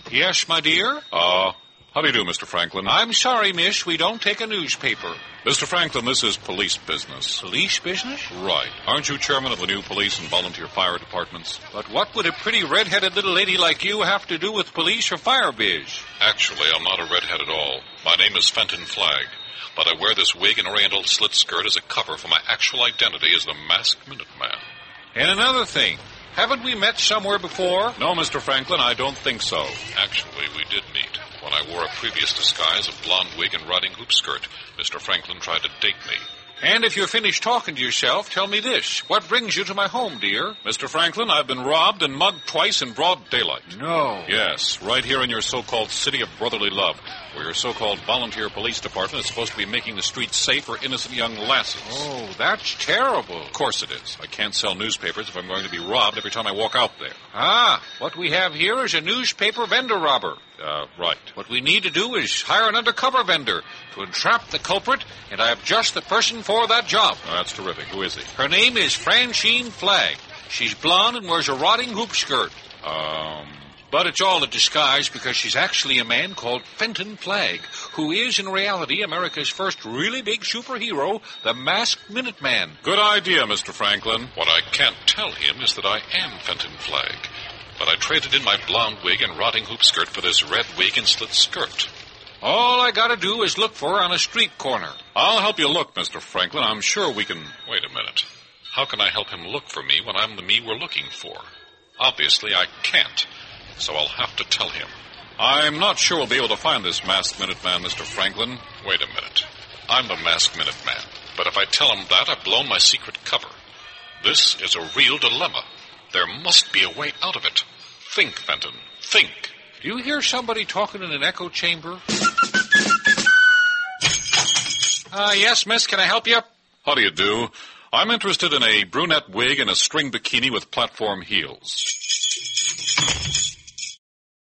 Yes, my dear? How do you do, Mr. Franklin? I'm sorry, miss, we don't take a newspaper. Mr. Franklin, this is police business. Police business? Right. Aren't you chairman of the new police and volunteer fire departments? But what would a pretty red-headed little lady like you have to do with police or fire biz? Actually, I'm not a redhead at all. My name is Fenton Flagg. But I wear this wig and oriental slit skirt as a cover for my actual identity as the Masked Minuteman. And another thing, haven't we met somewhere before? No, Mr. Franklin, I don't think so. Actually, we did meet. When I wore a previous disguise of blonde wig and riding hoop skirt, Mr. Franklin tried to date me. And if you're finished talking to yourself, tell me this. What brings you to my home, dear? Mr. Franklin, I've been robbed and mugged twice in broad daylight. No. Yes, right here in your so-called City of Brotherly Love, where your so-called volunteer police department is supposed to be making the streets safe for innocent young lasses. Oh, that's terrible. Of course it is. I can't sell newspapers if I'm going to be robbed every time I walk out there. What we have here is a newspaper vendor robber. Right. What we need to do is hire an undercover vendor to entrap the culprit, and I have just the person for that job. Oh, that's terrific. Who is he? Her name is Francine Flagg. She's blonde and wears a rotting hoop skirt. But it's all a disguise because she's actually a man called Fenton Flagg, who is in reality America's first really big superhero, the Masked Minuteman. Good idea, Mr. Franklin. What I can't tell him is that I am Fenton Flagg. But I traded in my blonde wig and rotting hoop skirt for this red wig and slit skirt. All I gotta do is look for her on a street corner. I'll help you look, Mr. Franklin. I'm sure we can... Wait a minute. How can I help him look for me when I'm the me we're looking for? Obviously, I can't. So I'll have to tell him. I'm not sure we'll be able to find this Masked Minuteman, Mr. Franklin. Wait a minute. I'm the Masked Minuteman. But if I tell him that, I've blown my secret cover. This is a real dilemma. There must be a way out of it. Think, Fenton. Think. Do you hear somebody talking in an echo chamber? Yes, miss, can I help you? How do you do? I'm interested in a brunette wig and a string bikini with platform heels.